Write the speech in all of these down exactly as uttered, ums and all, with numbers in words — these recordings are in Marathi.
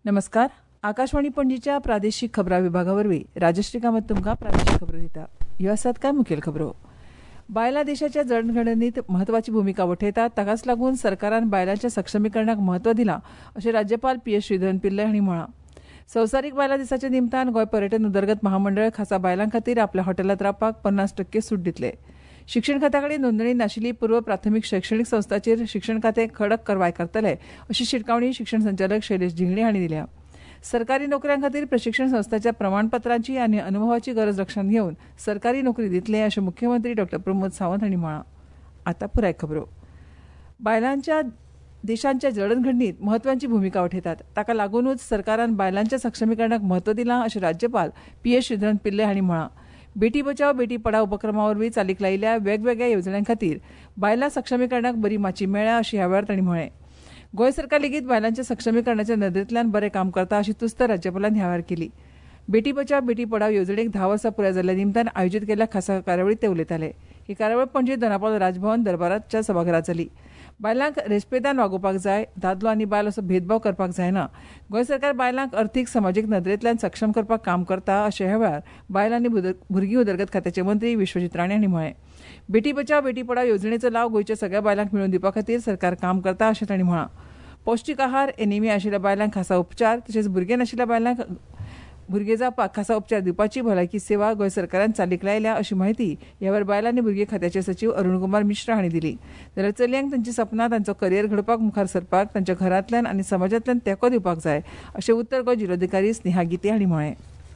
नमस्कार. आकाशवाणी पणजीच्या प्रादेशीक खबरां विभागावरवीं राजश्री कामत तुमकां प्रादेशीक खबरो दिता. ह्यो आसात कांय मुखेल खबरो. बायलां देशाच्या जडणघडणीत म्हत्वाची भूमिका वठयतात, ताकाच लागून सरकारान बायलांच्या सक्षमीकरणाक म्हत्व दिलां अशें राज्यपाल पी एस श्रीधरन पिल्लय हांणी म्हळां. संवसारीक बायलां दिसाच्या निमतान गोंय पर्यटन उदरगत महामंडळ खासा बायलां खातीर आपल्या हॉटेलांत रावपाक पन्नास टक्के सूट दितले. शिक्षण खात्या कडेन नोंदणी नाशिल्ली पूर्व प्राथमीक शैक्षणीक संस्थांचेर शिक्षण खातें कडक कारवाय करतले अशी शिटकावणी शिक्षण संचालक शैलेश जिंगणे हांणी दिल्या. सरकारी नोकऱ्यां खातीर प्रशिक्षण संस्थांच्या प्रमाणपत्रांची आनी अनुभवाची गरज लक्षांत घेवन सरकारी नोकरी दितले अशें मुख्यमंत्री डॉ प्रमोद सावंत हांणी म्हळां. आतां पुराय खबरो. बायलांच्या देशांच्या जडणघडणीत म्हत्वाची भूमिका वठयतात, ताका लागूनच सरकारान बायलांच्या सक्षमीकरणाक म्हत्व दिलां अशें राज्यपाल पी एस श्रीधरन पिल्लय हांणी म्हळां. बेटी बचाव बेटी पढाव उपक्रमा वरवीं चालीक लायिल्ल्या वेगवेगळ्या येवजण्यां खातीर बायलां सक्षमीकरणाक बरी माची मेळ्ळ्या अशें ह्या वेळार तांणी म्हळें. गोंय सरकार लेगीत बायलांच्या सक्षमीकरणाच्या नदरेंतल्यान बरें काम करता अशी तुस्त राज्यपालान ह्या वेळार केली. बेटी बचाव बेटी पढाव येवजणेक धा वर्सां पुराय जाल्ल्या निमतान आयोजीत केल्ल्या खासा कार्यावळीत ते उलयताले. ही कार्यावळ पणजे दोनापावल राजभवन दरबाराच्या सभाघरांत जाली. बायलांक रेस्पेदान वागोवपाक जाय, दादलो आनी बायल असो भेदभाव करपाक जायना. गोंय सरकार बायलांक अर्थीक समाजीक नदरेंतल्यान सक्षम करपाक काम करता अशें ह्या वेळार बायल आनी भुरगीं उदरगत खात्याचे मंत्री विश्वजीत राणे हांणी म्हळें. बेटी बचाव बेटी पढाव येवजणेचो लाव गोंयच्या सगळ्या बायलांक मेळोवन दिवपा खातीर सरकार काम करता अशें तांणी म्हळां. पौश्टीक आहार, एनिमिया आशिल्ल्या बायलांक खासा उपचार तशेंच भुरगे नाशिल्ल्या बायलांक भुरगे जावपाक खासा उपचार दिवपाची भलायकी सेवा गोंय सरकारान चालीक लायल्या अशी माहिती ह्या वेळार बायल आनी भुरगे खात्याचे सचिव अरुण कुमार मिश्रा हांणी दिली. जाल्यार चलयांक तांची सपनां तांचो करियर घडोवपाक मुखार सरपाक तांच्या घरांतल्यान आनी समाजांतल्यान तेंको दिवपाक जाय अशें उत्तर गोंय जिल्लोधिकारी स्नेहा गिते हांणी म्हळें.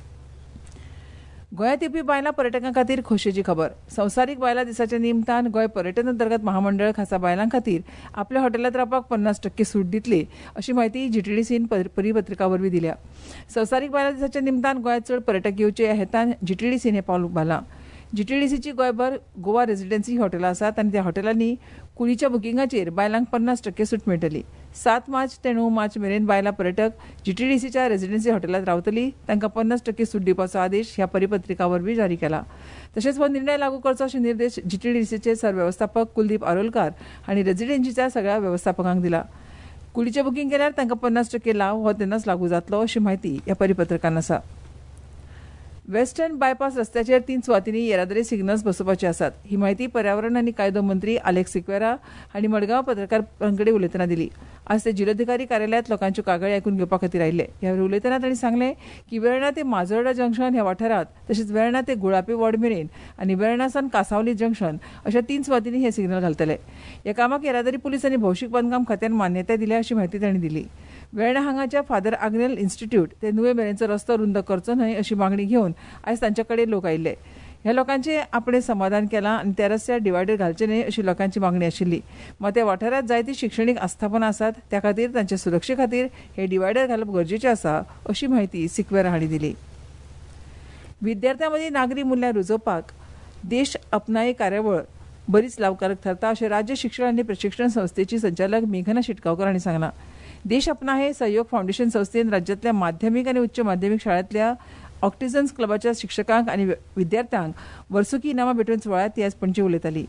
गोंयांत येवपी बायलां पर्यटकां खातीर खोशयेची खबर. संवसारीक बायलां दिसाच्या निमतान गोंय पर्यटन उदरगत महामंडळ खासा बायलां खातीर आपल्या हॉटेलांत रावपाक पन्नास टक्के सूट दितली अशी माहिती जीटीडीसीन परिपत्रिका वरवीं दिल्या. संवसारीक बायलां दिसाच्या निमतान गोंयांत चड पर्यटक येवचे ह्या हेतान जीटीडीसीन हें पावल उबारलां. जीटीडीसीची गोंयभर गोवा रेजिडेन्सी हॉटेलां आसात आनी त्या हॉटेलांनी कुडीच्या बुकिंगाचेर बायलांक पन्नास टक्के सूट मेळटली. सात मार्च ते णव मार्च मेरेन बायलां पर्यटक जीटीडीसीच्या रेजिडेन्सी हॉटेलांत रावतली. तांकां पन्नास टक्के सूट दिवपाचो आदेश ह्या परिपत्रिका वरवीं जारी केला. तशेंच हो निर्णय लागू करचो अशे निर्देश जीटीडीसीचे सरवेवस्थापक कुलदीप आरोलकार हांणी रेजिडेन्सीच्या सगळ्या वेवस्थापकांक दिला. कुडीचें बुकींग केल्यार तांकां पन्नास टक्के लाव हो तेन्नाच लागू जातलो अशी माहिती ह्या परिपत्रकान आसा. वेस्टर्न बायपास रस्त्याचेर तीन सुवातींनी येरादारी सिग्नल्स बसोवपाचे आसात. ही माहिती पर्यावरण आनी कायदो मंत्री आलेक्स सिक्वेरा हांणी मडगांव पत्रकारां कडेन उलयतना दिली. आज ते जिल्लोधिकारी कार्यालयांत लोकांच्यो कागाळी आयकून घेवपा खातीर आयिल्ले. ह्या वेळार उलयतना तांणी सांगलें की वेर्णा ते माजोर्डा जंक्शन ह्या वाठारांत तशेंच वेर्णा ते गुळापी वॉर्ड मेरेन आनी वेर्णा सावन कांसावली जंक्शन अशा तीन सुवातींनी हे सिग्नल घालतले. ह्या कामाक येरादारी पुलीस आनी भौशीक बांदकाम खात्यान मान्यताय दिल्या अशी माहिती तांणी दिली. वेर्णा हांगाच्या फादर आग्नेल इन्स्टिट्यूट ते नुवे मेरेनचो रस्तो रुंद करचो न्हय अशी मागणी घेवन आयज तांचे कडेन लोक आयिल्ले. ह्या लोकांचे आपणे समाधान केलां आनी त्या रस्त्यार डिवायडर घालचे न्हय अशी लोकांची मागणी आशिल्ली. मात त्या वाठारांत जायती शिक्षणीक आस्थापनां आसात, त्या खातीर तांच्या सुरक्षे खातीर हे डिवायडर घालप गरजेचें आसा अशी माहिती सिक्वेरा हांणी दिली. विद्यार्थ्यां मदीं नागरी मुल्यां रुजोवपाक देश अपनाये कार्यावळ बरीच लाभकारक थारता अशें राज्य शिक्षण आनी प्रशिक्षण संस्थेची संचालक मेघना शिटगांवकर हांणी सांगलां. देश अपना हे सहयोग फाउंडेशन संस्थेन राज्यांतल्या माध्यमीक आनी उच्च माध्यमीक शाळांतल्या ऑक्टिझन्स क्लबाच्या शिक्षकांक आनी विद्यार्थ्यांक वर्सुकी इनामां भेटोवन सुवाळ्यात ती आज पणजे उलयताली.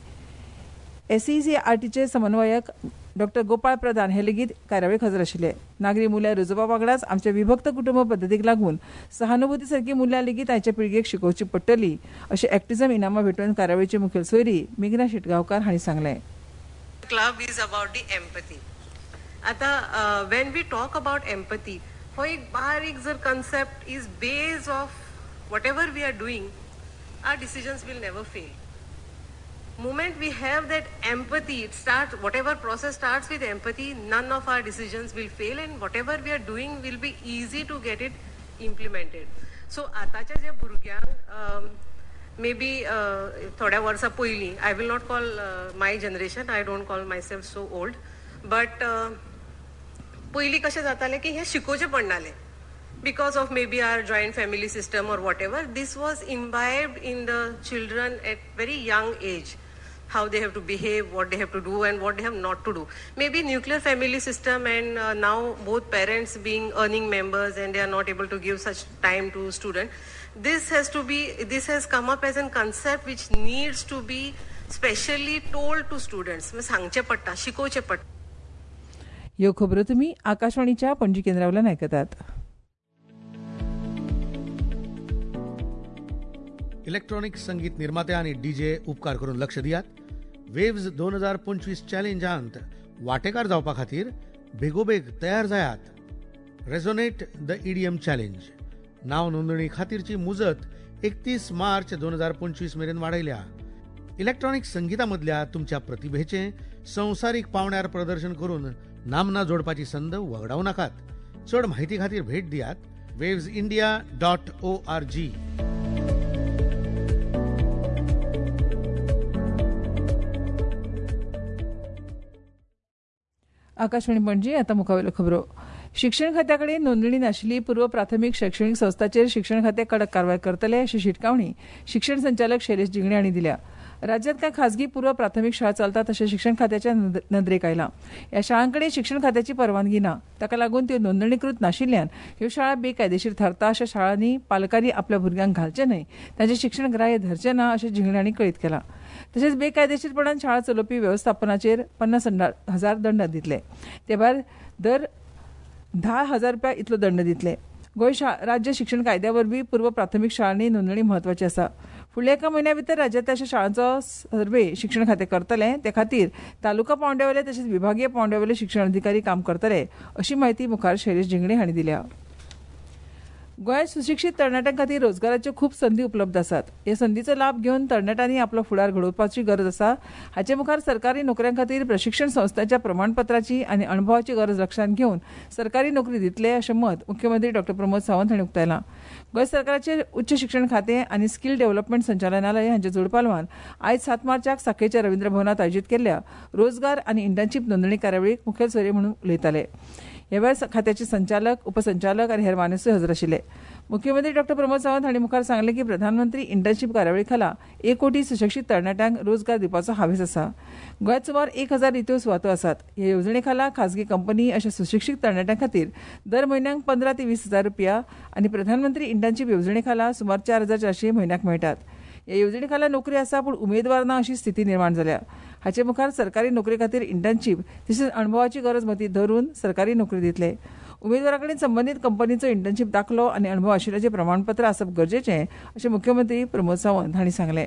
एसईसीआरटीचे समन्वयक डॉ गोपाळ प्रधान हे लेगीत कार्यावळीक हजर आशिल्ले. नागरी मुल्यां रुजोवपा वांगडाच आमच्या विभक्त कुटुंब पद्दतीक लागून सहानुभुती सारखी मुल्यां लेगीत आयच्या पिळगेक शिकोवची पडटली अशें एक्टिझम इनामां भेटोवन कार्यावळीचे मुखेल सोयरी मेघना शिटगांवकार हांणी सांगलें. Club is about the empathy. आता when we talk about empathy हो एक बारीक जर concept is base of whatever we are doing our decisions will never fail. Moment we have that empathy, it starts, whatever process starts with empathy, none of our decisions will fail and whatever we are doing will be easy to get it implemented. So आताच्या जे भुरग्यांक maybe थोड्या वर्सां पयलीं, I will not call uh, my generation, I don't call myself so old, but uh, पयलीं कशें जातालें की हें शिकोवचें पडनालें. Because of maybe our joint family system or whatever, this was imbibed in the children at very young age. How they have to behave, what they have to do and what they have not to do. Maybe nuclear family system and uh, now both parents being earning members and they are not able to give such time to student. This has to be, this has come up as a concept which needs to be specially told to students. सांगचे पडटा, शिकोवचे पडटा. ह्यो खबरो तुमी आकाशवाणीच्या पणजी केंद्रावयल्यान आयकतात. इलेक्ट्रॉनिक संगीत निर्माते आणि डीजे उपकार करून लक्ष दियात. वेव्स दोन हजार पंचवीस चॅलेंजांत वांटेकार जावपा खातीर बेगोबेग तयार जायात. रेझोनेट द ईडीएम चॅलेंज नाव नोंदणी खातीरची मुजत एकतीस मार्च दोन हजार पंचवीस मेरेन वाडयल्या. इलेक्ट्रॉनिक संगीतामधल्या तुमच्या प्रतिभेचे संवसारीक पावण्यार प्रदर्शन करून नामना जोडपाची संद वगडावू नाकात. चड माहिती खातीर भेट दियात waves India dot O R G. Akashvani Panaji आता मुखावेल्यो खबरो. शिक्षण खात्याकडे नोंदणी नाशिल्ली पूर्व प्राथमीक शैक्षणिक संस्थांचेर शिक्षण खाते कडक कारवाय करतले अशी शिटकावणी शिक्षण संचालक शैलेश जिंगणे हांणी दिल्या. राज्यांत कांय खासगी पूर्व प्राथमीक शाळा चलतात अशें शिक्षण खात्याच्या नदरेक आयलां. ह्या शाळांकडे शिक्षण खात्याची परवानगी ना, ताका लागून त्यो नोंदणीकृत नाशिल्ल्यान ह्यो शाळा बेकायदेशीर थारता. अशा शाळांनी पालकांनी आपल्या भुरग्यांक घालचे न्हय, तांचें शिक्षण ग्राह्य धरचें ना अशें जिंगणे हांणी कळीत केलां. तशेंच बेकायदेशीरपणान शाळा चलोवपी वेवस्थापनाचेर पन्नास हजार दंड दितले. ते भायर दर धा हजार रुपया इतलो दंड दितले. गोंय राज्य शिक्षण कायद्या वरवीं पूर्व प्राथमीक शाळांनी नोंदणी म्हत्वाची आसा. फुडल्या एका म्हयन्या भितर राज्यांतल्या अशा शाळांचो सर्वे शिक्षण खातें करतले. ते खातीर तालुका पांवड्यावेले तशेंच विभागीय पांवड्यावेले शिक्षण अधिकारी काम करतले अशी माहिती मुखार शैलेश जिंगणे हांणी दिल्या. गोंयांत सुशिक्षीत तरणाट्यां खातीर रोजगाराच्यो खूब संदी उपलब्ध आसात. ह्या संदीचो लाभ घेवन तरणाट्यांनी आपलो फुडार घडोवपाची गरज आसा. हाचे मुखार सरकारी नोकऱ्यां खातीर प्रशिक्षण संस्थांच्या प्रमाणपत्राची आनी अणभवाची गरज लक्षांत घेवन सरकारी नोकरी दितले अशें मत मुख्यमंत्री डॉ प्रमोद सावंत हांणी उक्तायलां. गोंय सरकाराचे उच्च शिक्षण खातें आनी स्कील डेव्हलपमेंट संचालनालय हांच्या जोडपालवान आयज सात मार्चाक सांखेच्या रवींद्र भवनांत आयोजीत केल्ल्या रोजगार आनी इंटर्नशीप नोंदणी कार्यावळीक मुखेल सोयरे म्हणून उलयताले. ह्या वेळार खात्याचे संचालक, उपसंचालक आनी हेर मानेसूय हजर आशिल्ले. मुख्यमंत्री डॉ प्रमोद सावंत हांणी मुखार सांगलें की प्रधानमंत्री इंटर्नशीप कार्यावळी खाला एक कोटी सुशिक्षीत तरणाट्यांक रोजगार दिवपाचो हावेस आसा. गोंयांत सुमार एक हजार रित्यो सुवातो आसात. ह्या येवजणे खाला खाजगी कंपनी अशा सुशिक्षीत तरणाट्यां खातीर दर म्हयन्याक पंदरा ते वीस हजार रुपया आनी प्रधानमंत्री इंटर्नशीप येवजणे खाला सुमार चार हजार चारशे म्हयन्याक मेळटात. ह्या येवजणे खाला नोकरी आसा पूण उमेदवार ना अशी स्थिती निर्माण जाल्या. हाचे मुखार सरकारी नोकरी खातीर इंटर्नशीप तशेंच अणभवाची गरज मतींत धरून सरकारी नोकरी दितले. उमेदवारा कडेन संबंदीत कंपनीचो इंटर्नशीप दाखलो आनी अणभव आशिल्ल्याचें प्रमाणपत्र आसप गरजेचें अशें मुख्यमंत्री प्रमोद सावंत हांणी सांगलें.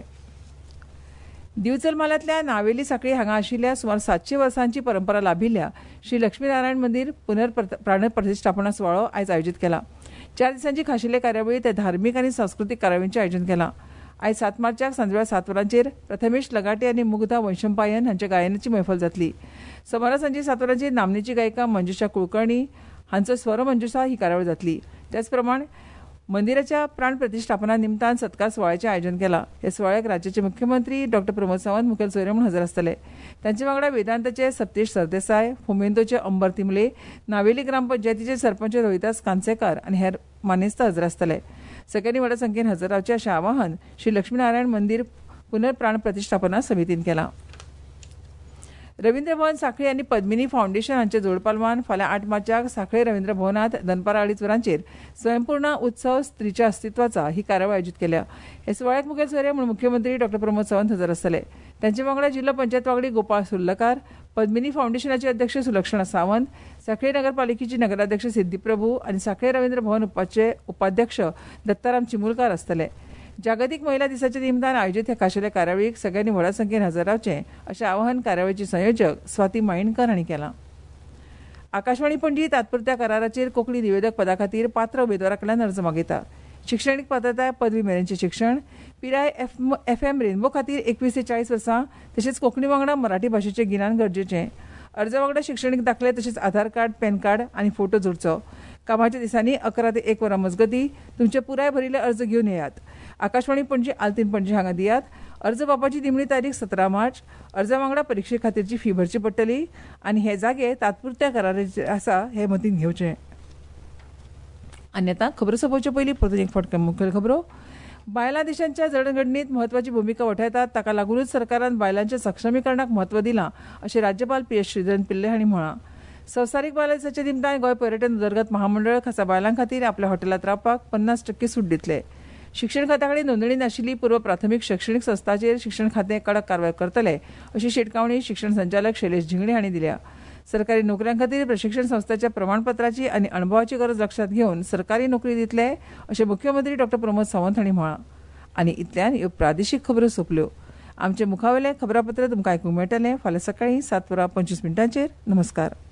दिवचल नावेली साखळी हांगा आशिल्ल्या सुमार सातशे वर्सांची परंपरा लाभिल्ल्या श्री लक्ष्मीनारायण मंदिर पुनर्प्राण प्रतिश्ठापना सुवाळो आयज आयोजीत केला. चार दिसांची खाशेले कार्यावळी ते धार्मीक आनी सांस्कृतीक कार्यावळींचें आयोजन केलां. आयज सात मार्चाक सांजवेळा सात वरांचेर प्रथमेश लगाटे आनी मुग्धा वैशंपायन हांच्या गायनाची मैफल जातली. सोमारा सांजे सात वरांचेर नामनेची गायिका मंजुषा कुलकर्णी हांचो स्वर मंजुषा ही कार्यावळ जातली. त्याच प्रमाण मंदिराच्या प्राण प्रतिश्ठापना निमतान सत्कार सुवाळ्याचें आयोजन केलां. ह्या सुवाळ्याक राज्याचे मुख्यमंत्री डॉ प्रमोद सावंत मुखेल सोयरे म्हणून हजर आसतले. तांचे वांगडा वेदांताचे सप्तेश सरदेसाय, फोमेंतोचे अंबर तिमले, नावेली ग्रामपंचायतीचे सरपंच रोहिदास कांसेकार आनी हेर मानेस्त हजर आसतले. सगळ्यांनी व्हड संख्येन हजर रावचे अशें आवाहन श्री लक्ष्मीनारायण मंदिर पुनर्प्राण प्रतिश्ठापना समितीन केलां. रवींद्र भवन सांखळी आनी पद्मिनी फाउंडेशन हांचे जोडपालवान फाल्यां आठ मार्चाक सांखळी रवींद्र भवनांत दनपारा अडीच वरांचेर स्वयंपूर्ण उत्सव स्त्रीच्या अस्तित्वाचा ही कार्यावळ आयोजीत केल्या. हे सुवाळ्याक मुखेल सोयरे म्हणून मुख्यमंत्री डॉ प्रमोद सावंत हजर आसतले. तांचे वांगडा जिल्लो पंचायत वांगडी गोपाळ सुर्लकार, पद्मिनी फाउंडेशनाचे अध्यक्ष सुलक्षणा सावंत, सांखळी नगरपालिकेची नगराध्यक्ष सिद्धी प्रभू आनी सांखळी रवींद्र भवन उपाचे उपाध्यक्ष दत्ताराम चिमुलकार आसतले. जागतीक महिला दिसाच्या निमतान आयोजीत ह्या खाशेल्या कार्यावळीक सगळ्यांनी व्हड संख्येन हजर रावचें अशें आवाहन कार्यावळीची संयोजक स्वाती मायणकर हांणी केलां. आकाशवाणी पणजी तात्पुरत्या कराराचेर कोंकणी निवेदक पदा खातीर पात्र उमेदवारा कडल्यान अर्ज मागयता. शिक्षणीक पात्रताय पदवी मेरेनचें शिक्षण, पिराय एफ एम रेनबो खातीर एकवीस ते चाळीस वर्सां तशेंच कोंकणी वांगडा मराठी भाशेचें गिन्यान गरजेचें. अर्जा वांगडा शिक्षणीक दाखले तशेंच आधार कार्ड, पॅन कार्ड आनी फोटो जोडचो. कामाच्या दिसांनी अकरा ते एक वरां मजगतीं तुमचे पुराय भरिल्ले अर्ज घेवन येयात. आकाशवाणी पणजी आल्तीन पणजी हांगा दियात. अर्ज बापाची निमणी तारीख सतरा मार्च. अर्जा वांगडा परीक्षे खातीरची फी भरची पडटली आनी हे जागे तात्पुरत्या कराराचेर आसा हे मतीन घेवचें. आनी आतां खबरो सोंपोवचे पयलीं परतून एक फावट मुखेल खबरो. बायलां देशांच्या जडणघडणीत म्हत्वाची भुमिका वठयतात, ताका लागूनच सरकारान बायलांच्या सक्षमीकरणाक म्हत्व दिलां अशें राज्यपाल पी एस श्रीधरन पिल्ले हांणी म्हळां. संवसारीक बायलां दिसाच्या निमतान गोंय पर्यटन उदरगत महामंडळ खासा बायलां खातीर आपल्या हॉटेलांत रावपाक पन्नास टक्के सूट दितले. शिक्षण खात्या कडेन नोंदणी नाशिल्ली पूर्व प्राथमीक शैक्षणीक संस्थांचेर शिक्षण खातें कडक कारवाय करतले अशी शिटकावणी शिक्षण संचालक शैलेश जिंगणे हांणी दिल्या. सरकारी नोकऱ्यां खातीर प्रशिक्षण संस्थांच्या प्रमाणपत्राची आनी अणभवाची गरज लक्षात घेवन सरकारी नोकरी दितले अशें मुख्यमंत्री डॉ प्रमोद सावंत हांणी म्हळां. आनी इतल्यान ह्यो प्रादेशीक खबरो सोंपल्यो. आमचे मुखावेले खबरापत्र तुमकां आयकूंक मेळटलें फाल्यां सकाळीं सात वरां पंचवीस मिनटांचेर. नमस्कार.